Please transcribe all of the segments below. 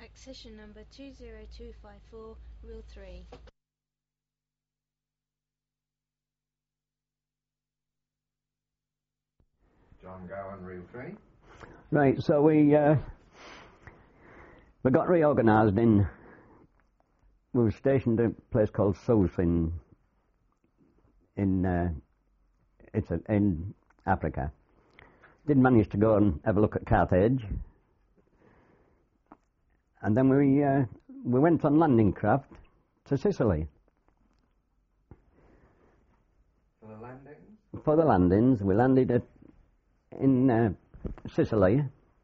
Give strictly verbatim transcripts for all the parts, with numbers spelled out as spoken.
session number two zero two five four, reel three. John Gowan, reel three. Right, so we uh, we got reorganised in, we were stationed at a place called Sousse in, in, uh, it's a, in Africa. Did manage to go and have a look at Carthage. And then we uh, we went on landing craft to Sicily. For the landings? For the landings, we landed at, in uh, Sicily.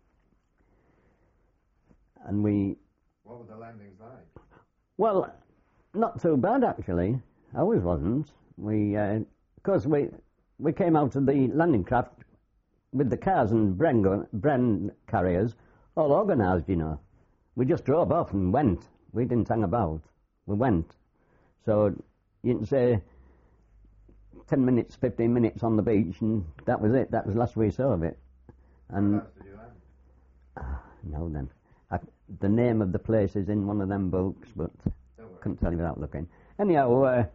And we... What were the landings like? Well, not too bad actually. Ours wasn't. We, uh, of course, we we came out of the landing craft with the cars and Bren, Bren carriers all organised, you know. We just drove off and went. We didn't hang about. We went. So you can say ten minutes, fifteen minutes on the beach, and that was it. That was the last we saw of it. And How else did you land? Uh, no, then. I, the name of the place is in one of them books, but couldn't tell you without looking. Anyhow, uh,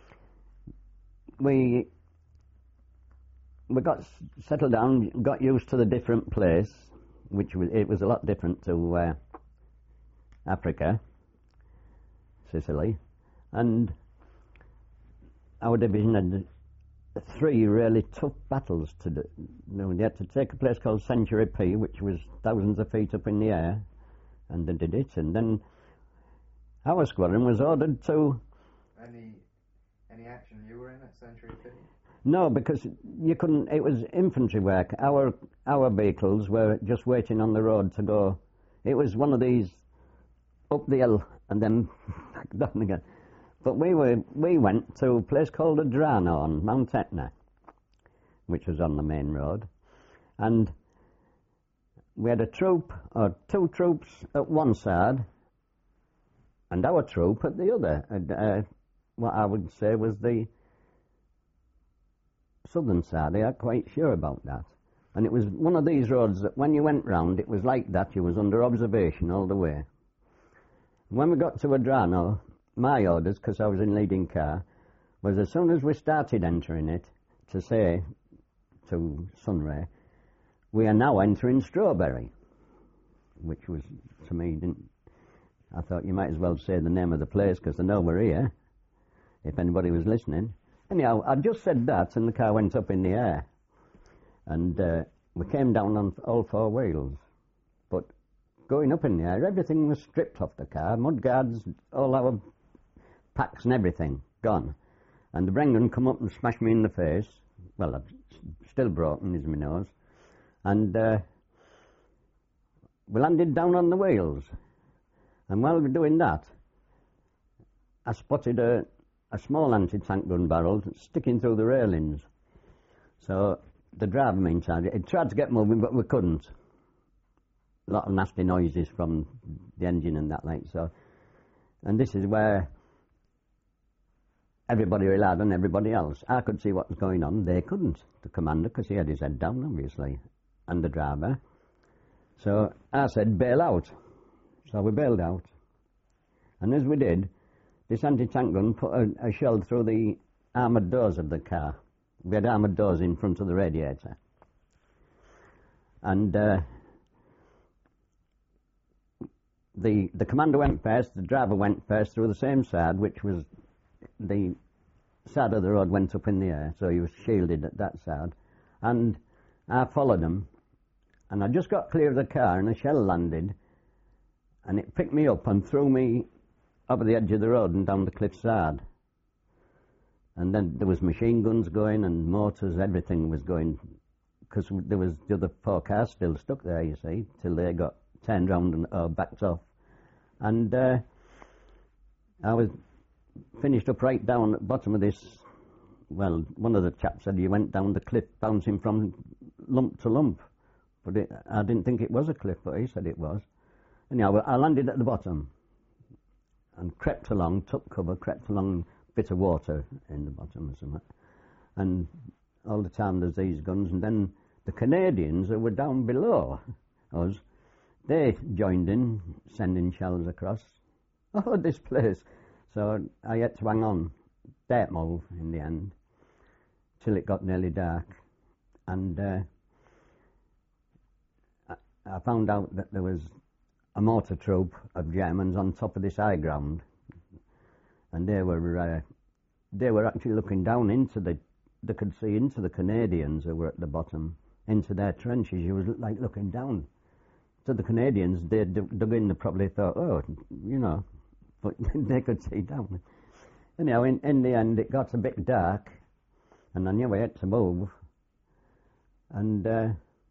we we got s- settled down, got used to the different place, which was it was a lot different to uh, Africa, Sicily, and our division had three really tough battles to do. You know, we had to take a place called Century P, which was thousands of feet up in the air, and they did it. And then our squadron was ordered to... Any any action you were in at Century P? No, because you couldn't... It was infantry work. Our our vehicles were just waiting on the road to go. It was one of these up the hill and then back down again. But we were we went to a place called Adrano on Mount Etna, which was on the main road, and we had a troop, or two troops at one side, and our troop at the other. And, uh, what I would say was the southern side. I'm not quite sure about that. And it was one of these roads that when you went round, it was like that. You was under observation all the way. When we got to Adrano, my orders, because I was in leading car, was as soon as we started entering it, to say to Sunray, we are now entering Strawberry, which was, to me, didn't... I thought you might as well say the name of the place, because I know we're here, if anybody was listening. Anyhow, I just said that, and the car went up in the air, and uh, we came down on all four wheels. But going up in the air, everything was stripped off the car, mud guards, all our packs and everything, gone. And the Brendan come up and smashed me in the face. Well, I've still broken, is my nose. And uh, we landed down on the wheels. And while we were doing that, I spotted a, a small anti-tank gun barrel sticking through the railings. So the driver, meantime, he tried to get moving, but we couldn't. A lot of nasty noises from the engine and that, like so. And this is where everybody relied on everybody else. I could see what was going on. They couldn't. The commander, because he had his head down, obviously, and the driver. So I said, bail out. So we bailed out. And as we did, this anti-tank gun put a, a shell through the armoured doors of the car. We had armoured doors in front of the radiator. And uh, the the commander went first, the driver went first through the same side, which was the side of the road went up in the air, so he was shielded at that side. And I followed him, and I just got clear of the car, and a shell landed, and it picked me up and threw me over the edge of the road and down the cliff side. And then there was machine guns going and mortars, everything was going, because there was the other four cars still stuck there, you see, till they got turned round and uh, backed off. And uh, I was finished up right down at the bottom of this. Well, one of the chaps said you went down the cliff bouncing from lump to lump. But it, I didn't think it was a cliff, but he said it was. Anyhow, I landed at the bottom and crept along, took cover, crept along a bit of water in the bottom or something. And all the time there's these guns. And then the Canadians who were down below us, they joined in, sending shells across. Oh, this place. So I had to hang on, don't move in the end, till it got nearly dark. And uh, I, I found out that there was a mortar troop of Germans on top of this high ground. And they were uh, they were actually looking down into the, they could see into the Canadians who were at the bottom, into their trenches. You was like looking down. So the Canadians, they dug in, they probably thought, oh, you know, but they could see down. Anyhow, in, in the end, it got a bit dark, and I knew I had to move. And uh,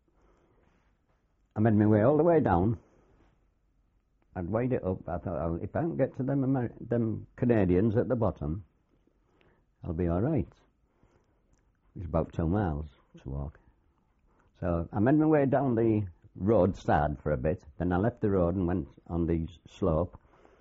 I made my way all the way down. I'd weighed it up. I thought, oh, if I don't get to them, Amer- them Canadians at the bottom, I'll be all right. It's about two miles to walk. So I made my way down the road sad for a bit. Then I left the road and went on the slope.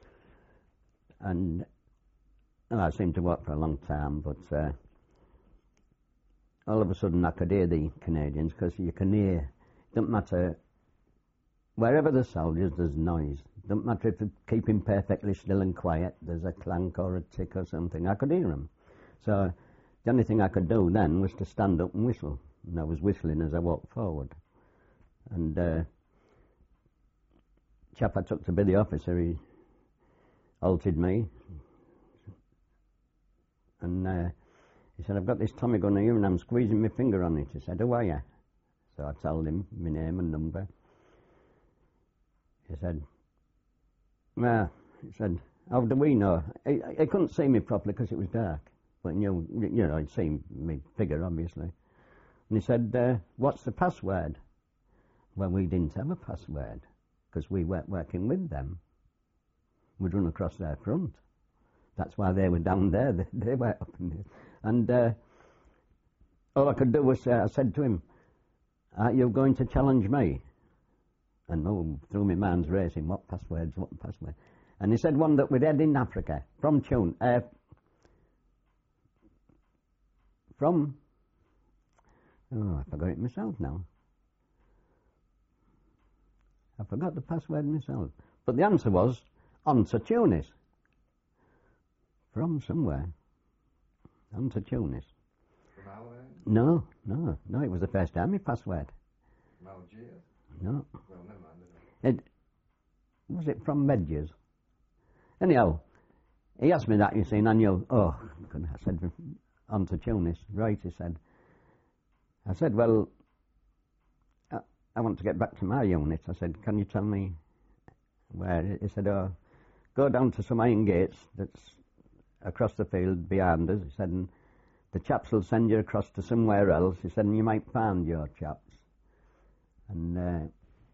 And well, I seemed to walk for a long time, but uh, all of a sudden I could hear the Canadians, because you can hear, it doesn't matter, wherever there's soldiers, there's noise. It doesn't matter if you're keeping perfectly still and quiet, there's a clank or a tick or something. I could hear them. So the only thing I could do then was to stand up and whistle. And I was whistling as I walked forward. And uh, chap I took to be the officer, he halted me. And uh, he said, I've got this Tommy gun here and I'm squeezing my finger on it. He said, who are you? So I told him my name and number. He said, well, he said, how do we know? He, he couldn't see me properly because it was dark. But you know, you know, I'd seen my figure, obviously. And he said, uh, what's the password? Well, we didn't have a password because we weren't working with them. We'd run across their front. That's why they were down there. They, they were up in there. And uh, all I could do was, uh, I said to him, are you going to challenge me? And oh, through my mind's racing, what passwords, what password? And he said one that we'd had in Africa, from Tune, uh, from, oh, I forgot it myself now. I forgot the password myself. But the answer was, on to Tunis. From somewhere. On to Tunis. From Algeria? No, no, no, it was the first army password. From Algiers? No. Well, never mind. It, was it from Medjez? Anyhow, he asked me that, you see, and I knew, oh, I said, on to Tunis. Right, he said. I said, well, I, I want to get back to my unit. I said, can you tell me where? He said, oh, go down to some iron gates that's across the field behind us. He said, and the chaps will send you across to somewhere else. He said, and you might find your chaps. And uh,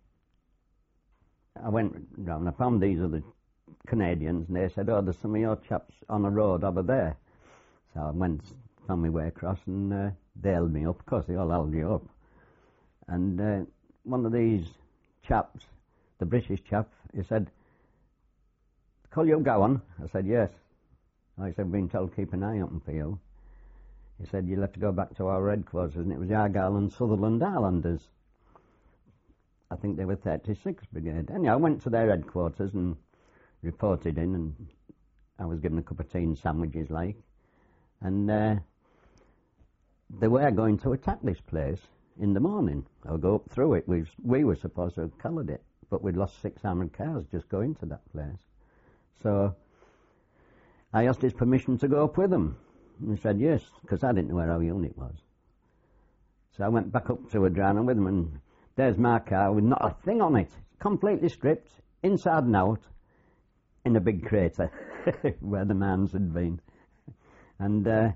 I went round, I found these other Canadians, and they said, oh, there's some of your chaps on a road over there. So I went, found my way across, and uh, they held me up. Of course, they all held you up. And uh, one of these chaps, the British chap, he said, call you Gowan? I said, yes. I said, I've been told keep an eye open for you. He said, you'll have to go back to our headquarters, and it was Argyll and Sutherland Highlanders. I think they were thirty-sixth Brigade. Anyway, I went to their headquarters and reported in, and I was given a cup of tea and sandwiches, like. And uh, they were going to attack this place in the morning. I'll go up through it. We, we were supposed to have collared it, but we'd lost six armoured cars just going to that place. So I asked his permission to go up with them. And he said yes, because I didn't know where our unit was. So I went back up to Adrano with them, and there's my car with not a thing on it, completely stripped, inside and out, in a big crater where the mines had been. And uh,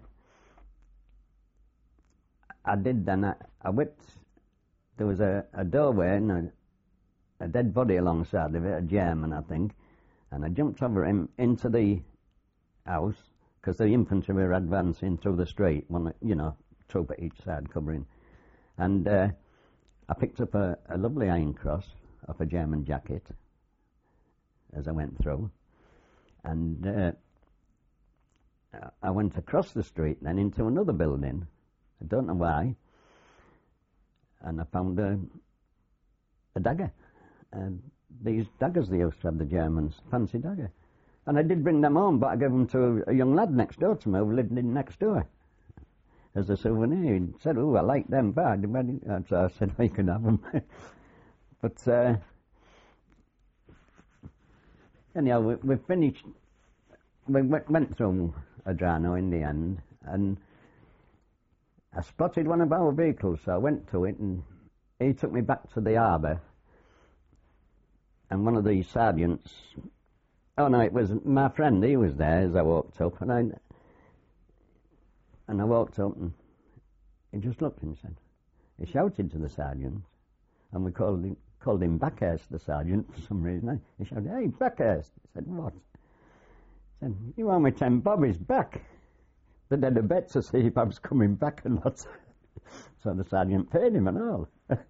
I did then, I, I whipped, there was a, a doorway and a, a dead body alongside of it, a German, I think, and I jumped over him into the house, because the infantry were advancing through the street, one, you know, troop at each side covering. And uh, I picked up a, a lovely iron cross off a German jacket as I went through. And uh, I went across the street then into another building. I don't know why. And I found a, a dagger uh, these daggers they used to have, the Germans, fancy dagger. And I did bring them home, but I gave them to a young lad next door to me who lived in next door as a souvenir. He said, oh, I like them bad. So I said, oh, you can have them. But uh, anyhow, we, we finished, we went, went through Adrano in the end, and I spotted one of our vehicles, so I went to it, and he took me back to the harbour, and one of the sergeants, oh no, it was my friend, he was there as I walked up, and I, and I walked up, and he just looked and said, he shouted to the sergeant, and we called him, called him Backhurst, the sergeant, for some reason. He shouted, hey, Backhurst. I said, what? He said, you owe me ten bobbies back. They'd had a bet to see if I was coming back or not. So the sergeant paid him and all.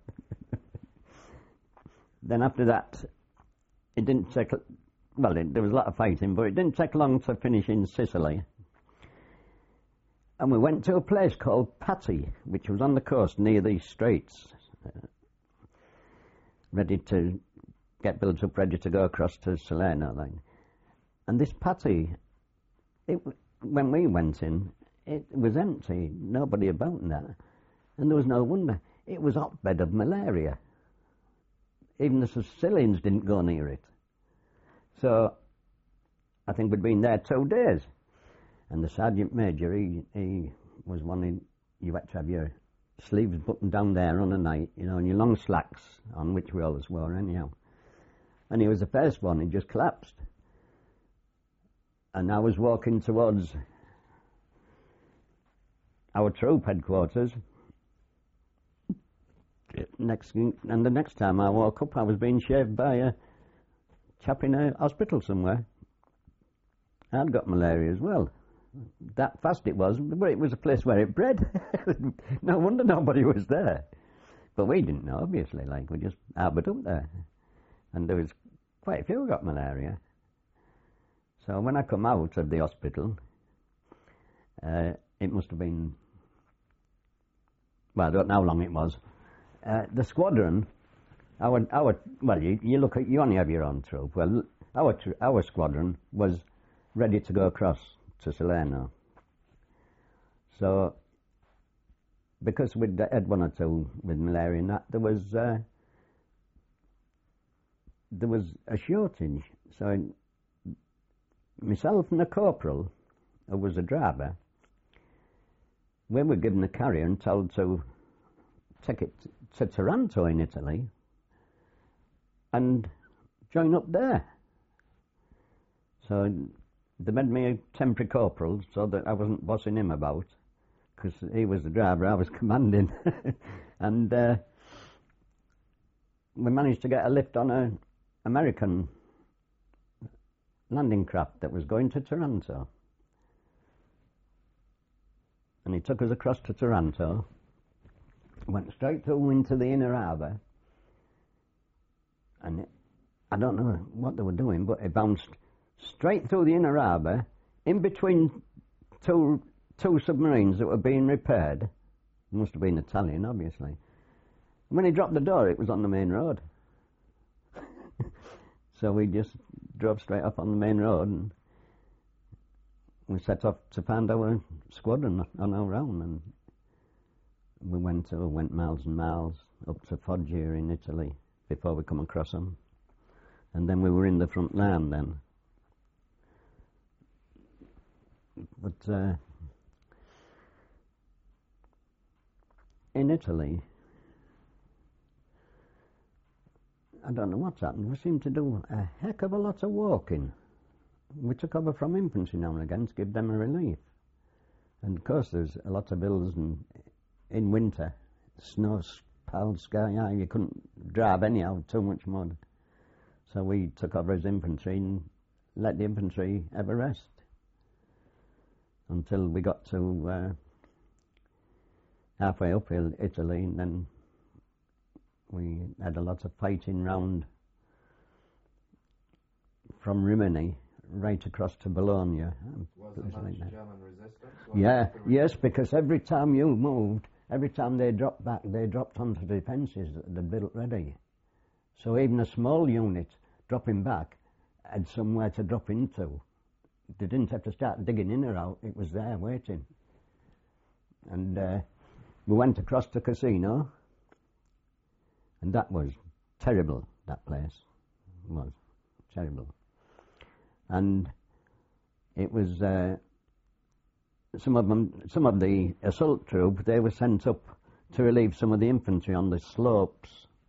Then after that, it didn't take, well, it, there was a lot of fighting, but it didn't take long to finish in Sicily. And we went to a place called Patti, which was on the coast near these straits, uh, ready to get built up, ready to go across to Salerno. Like. And this Patti, it, when we went in, it was empty, nobody about in that. And there was no wonder. It was a hotbed of malaria. Even the Sicilians didn't go near it. So I think we'd been there two days. And the sergeant major, he, he was wanting, you had to have your sleeves buttoned down there on a night, you know, and your long slacks on, which we always wore anyhow. And he was the first one, he just collapsed. And I was walking towards our troop headquarters. Next, and the next time I woke up, I was being shaved by a chap in a hospital somewhere. I'd got malaria as well. That fast it was, but it was a place where it bred. No wonder nobody was there. But we didn't know, obviously, like, we just harboured up there. And there was quite a few who got malaria. So when I come out of the hospital, uh, it must have been, well, I don't know how long it was. Uh, the squadron, our, our, well, you, you look at, you only have your own troop. Well, our, our squadron was ready to go across to Salerno. So, because we'd had one or two with malaria and that, there was, uh, there was a shortage. So, myself and a corporal, who was a driver, we were given a carrier and told to take it to Taranto in Italy and join up there. So they made me a temporary corporal so that I wasn't bossing him about, because he was the driver, I was commanding. And uh, we managed to get a lift on an American landing craft that was going to Taranto. And he took us across to Taranto, went straight through into the inner harbour, and it, I don't know what they were doing, but it bounced straight through the inner harbour, in between two two submarines that were being repaired. It must have been Italian, obviously. And when he dropped the door, it was on the main road. So we just drove straight up on the main road, and we set off to find our squadron on our own, and we went uh, went miles and miles up to Foggia in Italy before we come across them. And then we were in the front line then. But uh, in Italy, I don't know what's happened. We seem to do a heck of a lot of walking. We took over from infantry now and again to give them a relief. And of course there's a lot of hills, and in winter, snow piled sky high, you couldn't drive anyhow, too much mud. So we took over as infantry and let the infantry have a rest until we got to uh, halfway up Italy, and then we had a lot of fighting round from Rimini right across to Bologna. Was there much like German resistance? Was yeah, there yes, because every time you moved, every time they dropped back, they dropped onto the defences that they'd built ready. So even a small unit dropping back had somewhere to drop into. They didn't have to start digging in or out, it was there waiting. And uh, we went across to Casino, and that was terrible, that place. It was terrible. And it was, uh, some of them, some of the assault troops, they were sent up to relieve some of the infantry on the slopes.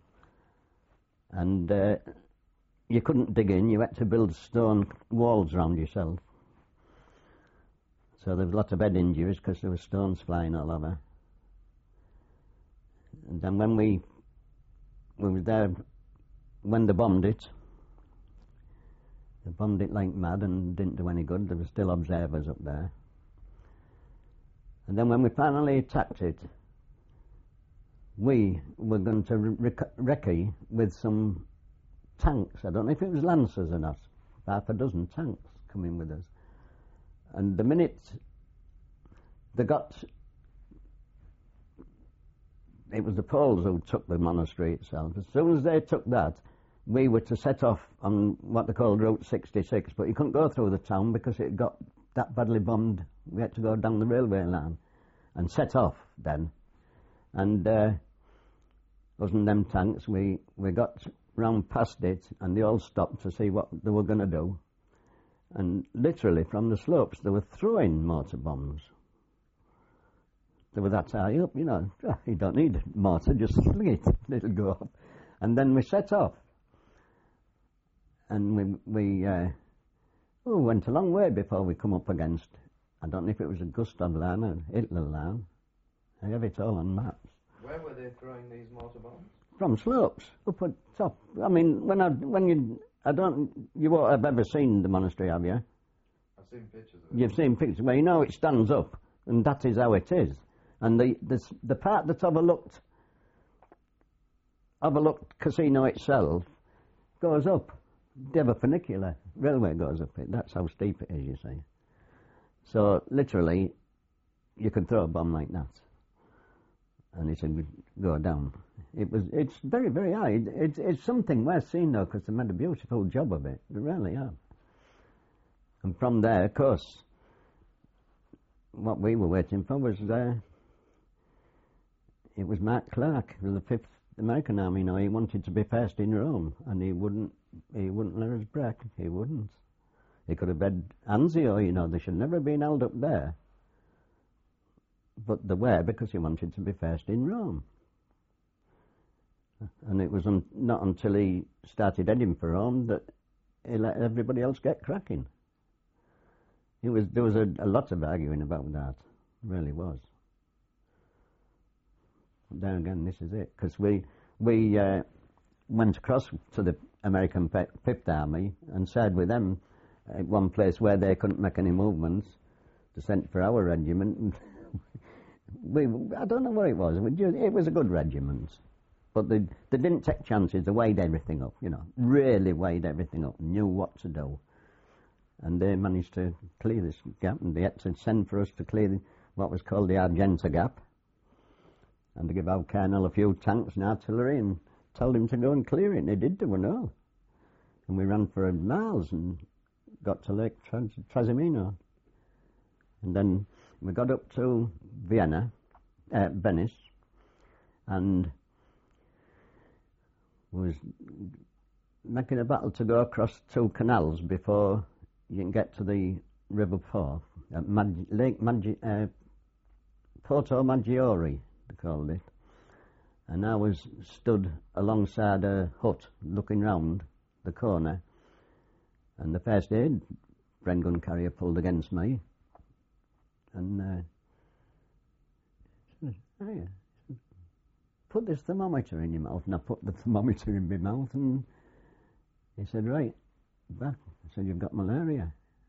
And uh, you couldn't dig in, you had to build stone walls around yourself. So there was lots of head injuries because there were stones flying all over. And then when we, we were there, when they bombed it, they bombed it like mad and didn't do any good. There were still observers up there. And then when we finally attacked it, we were going to rec- recce with some tanks. I don't know if it was Lancers or not. Half a dozen tanks coming with us. And the minute they got, it was the Poles who took the monastery itself. As soon as they took that, we were to set off on what they called Route sixty-six, but you couldn't go through the town because it got that badly bombed. We had to go down the railway line and set off then. And uh, wasn't them tanks, we, we got round past it and they all stopped to see what they were going to do. And literally from the slopes they were throwing mortar bombs. They were that high up, you know. You don't need mortar, just sling it, it'll go off. And then we set off. And we, we uh, oh, went a long way before we come up against, I don't know if it was a Gustav line or Hitler line. I have it all on maps. Where were they throwing these mortar bombs? From slopes, up at top. I mean, when I, when you, I don't, you won't have ever seen the monastery, have you? I've seen pictures of it. You've seen pictures, well, you know it stands up, and that is how it is. And the, the, the part that's overlooked, overlooked Casino itself, goes up. They have a funicular, railway goes up it, that's how steep it is, you see. So, literally, you could throw a bomb like that. And it would go down. It was, it's very, very high. It, it's, it's something worth seeing though, because they made a beautiful job of it. They really have. And from there, of course, what we were waiting for was, uh, it was Mark Clark, the fifth American Army. You know, he wanted to be first in Rome, and he wouldn't, he wouldn't let us break. He wouldn't. He could have been Anzio, you know, they should never have been held up there. But they were because he wanted to be first in Rome. And it was un- not until he started heading for Rome that he let everybody else get cracking. It was, there was a, a lot of arguing about that, really was. But then again, this is it, because we, we uh, went across to the American Fifth Army and said with them at one place where they couldn't make any movements, to send for our regiment. We, I don't know what it was. It was a good regiment, but they they didn't take chances. They weighed everything up, you know, really weighed everything up, knew what to do, and they managed to clear this gap. And they had to send for us to clear the, what was called the Argenta Gap, and to give our colonel a few tanks and artillery and tell him to go and clear it. And they did do and all, and we ran for miles and got to Lake Tras- Trasimeno, and then we got up to Vienna, uh, Venice, and was making a battle to go across two canals before you can get to the River Po, at Mag- Lake Maggi- uh, Porto Maggiore, they called it. And I was stood alongside a hut looking round the corner, and the first aid Bren gun carrier pulled against me. And uh, said, oh yeah, put this thermometer in your mouth. And I put the thermometer in my mouth, and he said, right, back. I said, you've got malaria.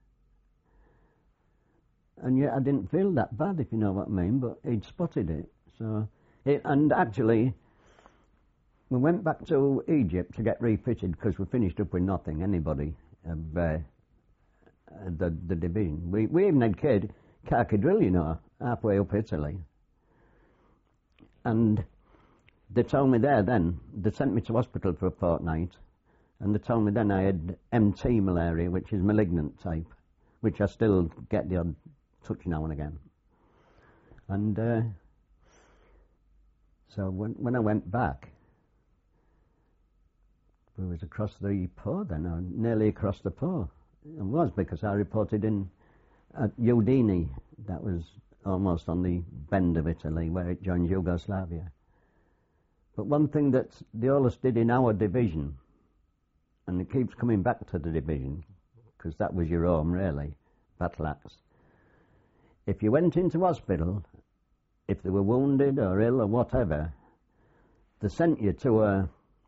And yet I didn't feel that bad, if you know what I mean, but he'd spotted it. So, it, and actually, we went back to Egypt to get refitted because we finished up with nothing, anybody, of uh, the, the division. We, we even had kid. Carcadrill, you know, halfway up Italy. And they told me there then, they sent me to hospital for a fortnight, and they told me then I had M T malaria, which is malignant type, which I still get the odd touch now and again. And uh, so when, when I went back, we was across the Po then, or nearly across the Po. It was because I reported in at Udine, that was almost on the bend of Italy where it joins Yugoslavia. But one thing that the Aulus did in our division, and it keeps coming back to the division, because that was your home really, Battle Axe. If you went into hospital, if they were wounded or ill or whatever, they sent you to a,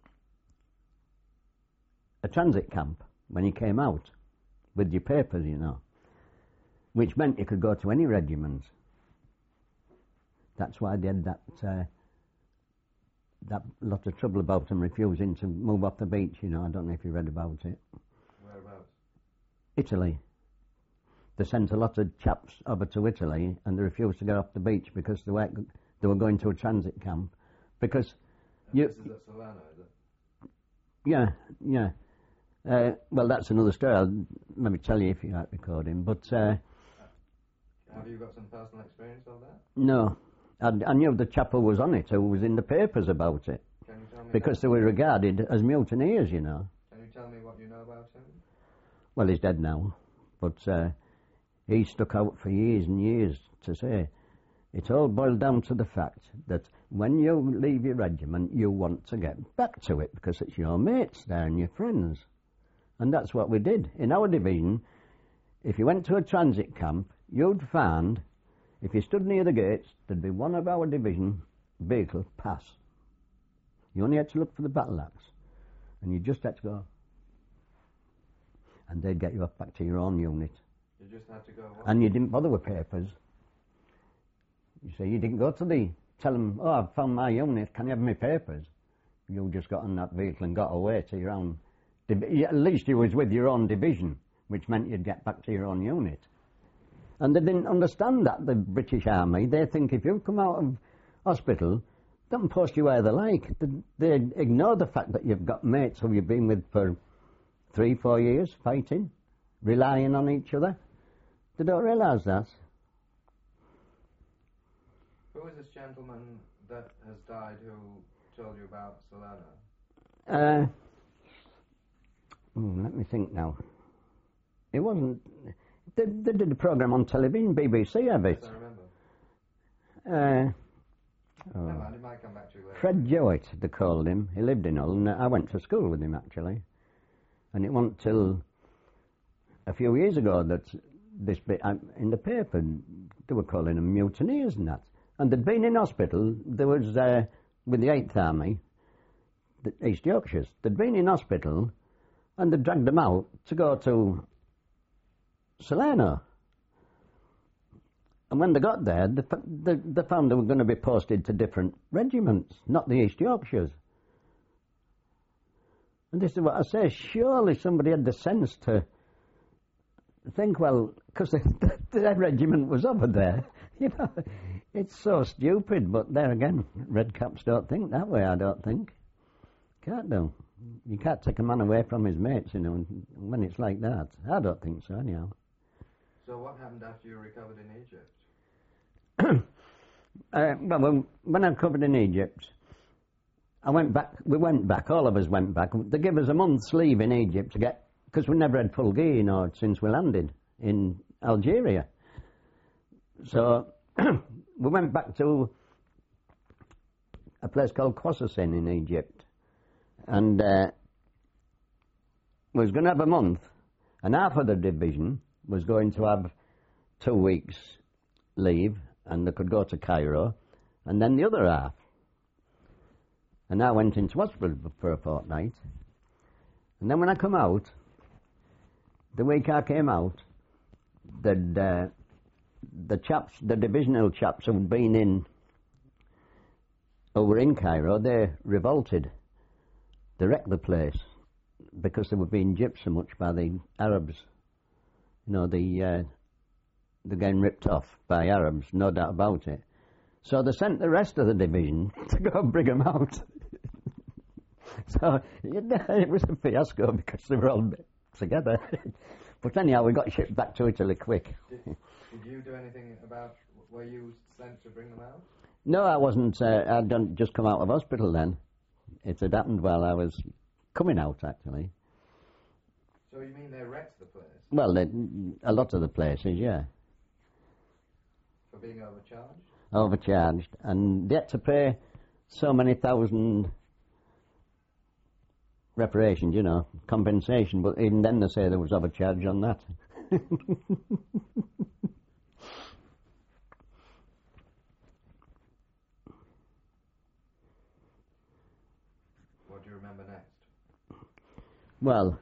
a transit camp when you came out, with your papers, you know, which meant you could go to any regiment. That's why they had that uh, that lot of trouble about them refusing to move off the beach, you know. I don't know if you read about it. Whereabouts? Italy. They sent a lot of chaps over to Italy and they refused to get off the beach because they were, they were going to a transit camp. Because And you... This is at Salerno, is it? Yeah, yeah. Uh, well, that's another story. I'll maybe tell you if you like recording. But uh, Have you got some personal experience of that? no, I, I knew the chap who was on it, who was in the papers about it, Can you tell me? because what, they were regarded as mutineers, you know. Can you tell me what you know about him? Well, he's dead now, but uh, he stuck out for years and years to say it all boiled down to the fact that when you leave your regiment, you want to get back to it because it's your mates there and your friends. And that's what we did. In our division, if you went to a transit camp, you'd find, if you stood near the gates, there'd be one of our division vehicle pass. You only had to look for the battle axe, and you just had to go. And they'd get you off back to your own unit. You just had to go. What? And you didn't bother with papers. You see, you didn't go to the, tell them, oh, I've found my unit, can you have my papers? You just got on that vehicle and got away to your own, div- at least you was with your own division, which meant you'd get back to your own unit. And they didn't understand that, the British Army. They think if you come out of hospital, they can post you where they like. They, they ignore the fact that you've got mates who you've been with for three, four years, fighting, relying on each other. They don't realise that. Who is this gentleman that has died who told you about Salerno? Uh, oh, let me think now. It wasn't... They, they did a programme on television, B B C of it. Yes, I remember. Uh, oh. Never mind, it might come back to you later. Fred Jowett, they called him. He lived in Hull, and I went to school with him, actually. And it wasn't till a few years ago that this bit, uh, in the paper, they were calling them mutineers and that. And they'd been in hospital. There was, uh, with the eighth Army, the East Yorkshires, they'd been in hospital, and they dragged them out to go to Salerno. And when they got there, they, they, they found they were going to be posted to different regiments, not the East Yorkshires. And this is what I say, surely somebody had the sense to think, well, because their regiment was over there. You know, it's so stupid, but there again, red caps don't think that way, I don't think. Can't do. You can't take a man away from his mates, you know, when it's like that. I don't think so, anyhow. So what happened after you recovered in Egypt? uh, well, when, when I recovered in Egypt, I went back, we went back, all of us went back. They gave us a month's leave in Egypt to get, because we never had full gear, you know, since we landed in Algeria. So we went back to a place called Qassim in Egypt, and uh, we was going to have a month, and half of the division was going to have two weeks leave, and they could go to Cairo, and then the other half. And I went into hospital for a fortnight, and then when I come out, the week I came out, the uh, the chaps, the divisional chaps who'd been in, who were in Cairo, they revolted. They wrecked the place because they were being gypped so much by the Arabs. You know, the uh, they're getting ripped off by Arabs, no doubt about it. So they sent the rest of the division to go and bring them out. So it was a fiasco because they were all together. But anyhow, we got shipped back to Italy quick. Did, did you do anything about, were you sent to bring them out? No, I wasn't. Uh, I'd done, just come out of hospital then. It had happened while I was coming out, actually. So you mean they wrecked the place? Well, they, a lot of the places, yeah. For being overcharged? Overcharged. And they had to pay so many thousand reparations, you know, compensation, but even then they say there was overcharge on that. What do you remember next? Well,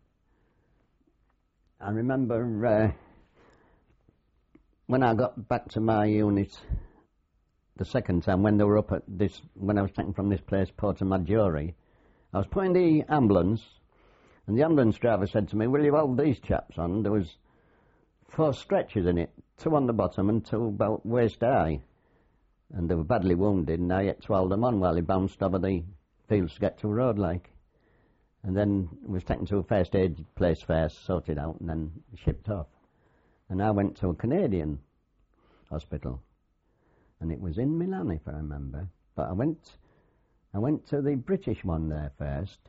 I remember uh, when I got back to my unit the second time, when they were up at this, when I was taken from this place, Porto Maggiore, I was putting the ambulance, and the ambulance driver said to me, will you hold these chaps on? There was four stretchers in it, two on the bottom and two about waist high. And they were badly wounded, and I had to hold them on while he bounced over the fields to get to a road, like. And then was taken to a first aid place first, sorted out, and then shipped off. And I went to a Canadian hospital, and it was in Milan, if I remember. But I went, I went to the British one there first,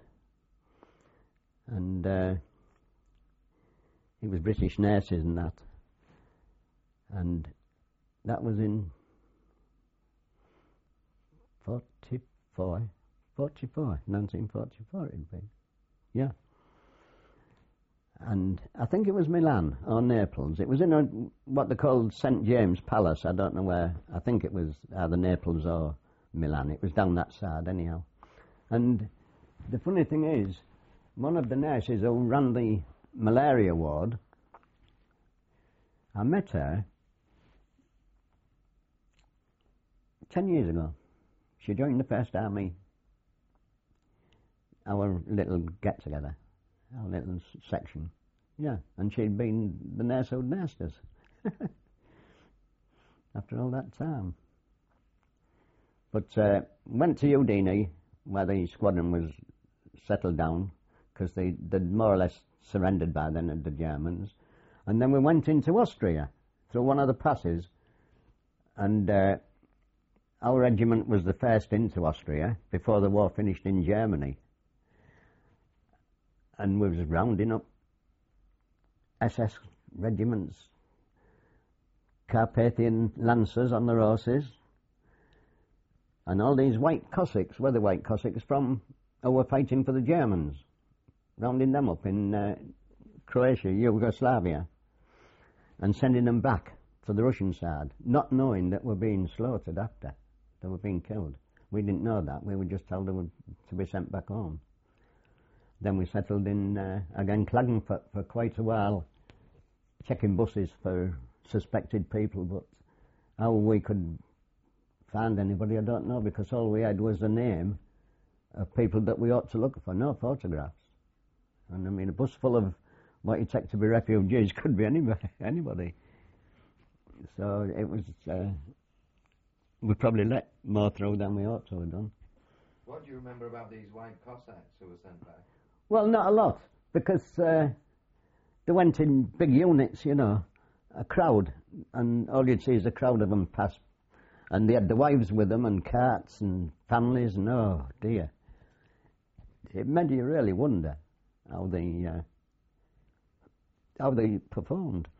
and uh, it was British nurses and that. And that was in forty-four, forty-four, nineteen forty-four it'd be. Yeah. And I think it was Milan or Naples. It was in a, what they called Saint James Palace. I don't know where. I think it was either Naples or Milan. It was down that side anyhow. And the funny thing is, one of the nurses who ran the malaria ward, I met her ten years ago. She joined the First Army, our little get-together, our little s- section. Yeah, and she'd been the nurse who'd nursed us after all that time. But uh, went to Udine, where the squadron was settled down, because they, they'd more or less surrendered by then, the Germans. And then we went into Austria, through one of the passes, and uh, our regiment was the first into Austria, before the war finished in Germany. And we was rounding up S S regiments, Carpathian Lancers on their horses, and all these white Cossacks, were the white Cossacks from, who were fighting for the Germans, rounding them up in uh, Croatia, Yugoslavia, and sending them back to the Russian side, not knowing that we're being slaughtered after, they were being killed. We didn't know that, we were just told they were to be sent back home. Then we settled in, uh, again, Klagenfurt for quite a while, checking buses for suspected people, but how we could find anybody, I don't know, because all we had was the name of people that we ought to look for, no photographs. And I mean, a bus full of what you take to be refugees could be anybody. anybody. So it was, uh, we probably let more through than we ought to have done. What do you remember about these white Cossacks who were sent back? Well, not a lot, because uh, they went in big units, you know, a crowd, and all you'd see is a crowd of them pass, and they had the wives with them, and carts, and families, and oh dear. It made you really wonder how they, uh, how they performed.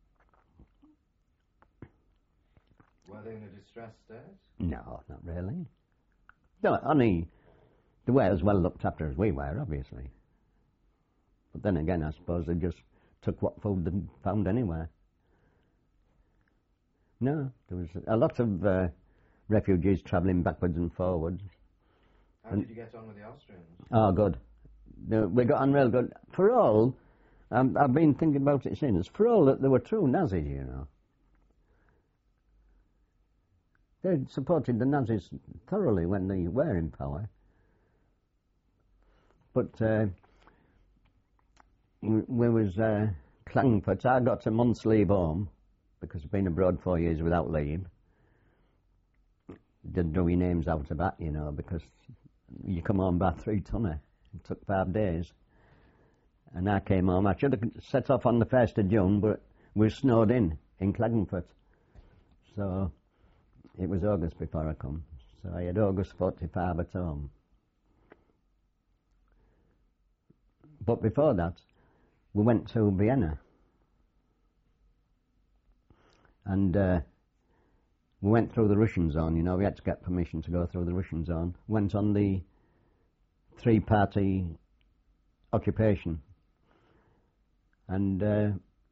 Were they in a distressed state? No, not really. No, only they were as well looked after as we were, obviously. But then again, I suppose they just took what food they found anywhere. No, there was a lot of uh, refugees travelling backwards and forwards. How did you get on with the Austrians? Oh, good. No, we got on real good. For all, um, I've been thinking about it since, for all that they were true Nazis, you know. They supported the Nazis thoroughly when they were in power. But uh, we, we was uh, Klagenfurt. I got a month's leave home because I've been abroad four years without leave. did draw your names out of that, you know, because you come home by three tonner. It took five days. And I came home. I should have set off on the first of June, but we snowed in, in Klagenfurt. So it was August before I come. So I had August forty-five at home. But before that, we went to Vienna. And uh, we went through the Russian zone, you know, we had to get permission to go through the Russian zone. Went on the three-party occupation. And uh,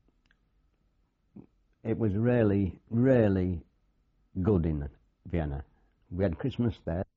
it was really, really good in Vienna. We had Christmas there.